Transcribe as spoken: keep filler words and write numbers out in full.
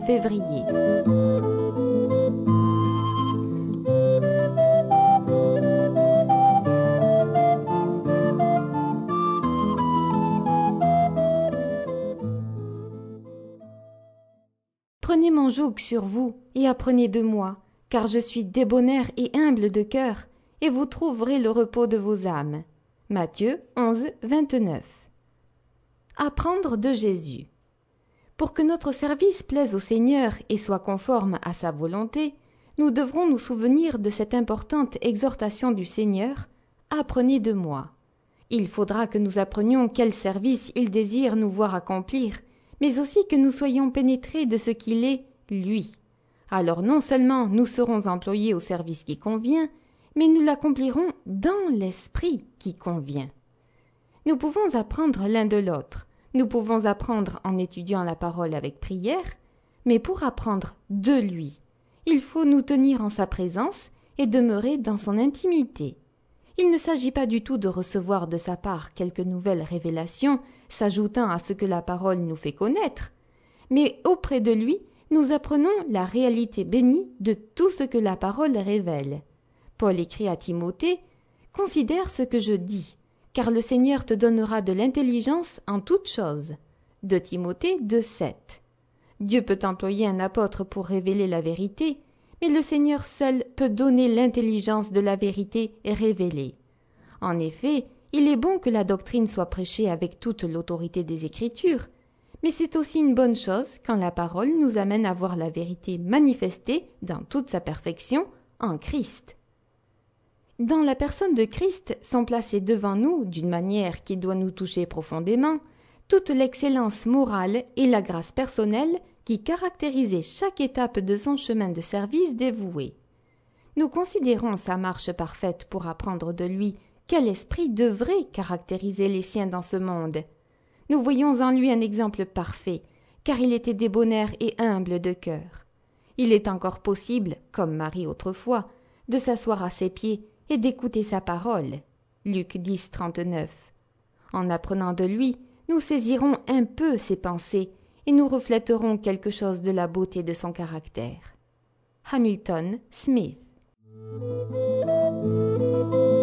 février. Prenez mon joug sur vous et apprenez de moi, car je suis débonnaire et humble de cœur, et vous trouverez le repos de vos âmes. Matthieu onze, vingt-neuf. Apprendre de Jésus. Pour que notre service plaise au Seigneur et soit conforme à sa volonté, nous devrons nous souvenir de cette importante exhortation du Seigneur « Apprenez de moi ». Il faudra que nous apprenions quel service il désire nous voir accomplir, mais aussi que nous soyons pénétrés de ce qu'il est, lui. Alors non seulement nous serons employés au service qui convient, mais nous l'accomplirons dans l'esprit qui convient. Nous pouvons apprendre l'un de l'autre. Nous pouvons apprendre en étudiant la parole avec prière, mais pour apprendre de lui, il faut nous tenir en sa présence et demeurer dans son intimité. Il ne s'agit pas du tout de recevoir de sa part quelques nouvelles révélations s'ajoutant à ce que la parole nous fait connaître, mais auprès de lui, nous apprenons la réalité bénie de tout ce que la parole révèle. Paul écrit à Timothée « Considère ce que je dis, car le Seigneur te donnera de l'intelligence en toutes choses. » de Timothée deux, sept. Dieu peut employer un apôtre pour révéler la vérité, mais le Seigneur seul peut donner l'intelligence de la vérité révélée. En effet, il est bon que la doctrine soit prêchée avec toute l'autorité des Écritures, mais c'est aussi une bonne chose quand la parole nous amène à voir la vérité manifestée dans toute sa perfection en Christ. Dans la personne de Christ sont placées devant nous, d'une manière qui doit nous toucher profondément, toute l'excellence morale et la grâce personnelle qui caractérisaient chaque étape de son chemin de service dévoué. Nous considérons sa marche parfaite pour apprendre de lui quel esprit devrait caractériser les siens dans ce monde. Nous voyons en lui un exemple parfait, car il était débonnaire et humble de cœur. Il est encore possible, comme Marie autrefois, de s'asseoir à ses pieds et d'écouter sa parole. Luc dix, trente-neuf. En apprenant de lui, nous saisirons un peu ses pensées et nous reflèterons quelque chose de la beauté de son caractère. Hamilton Smith.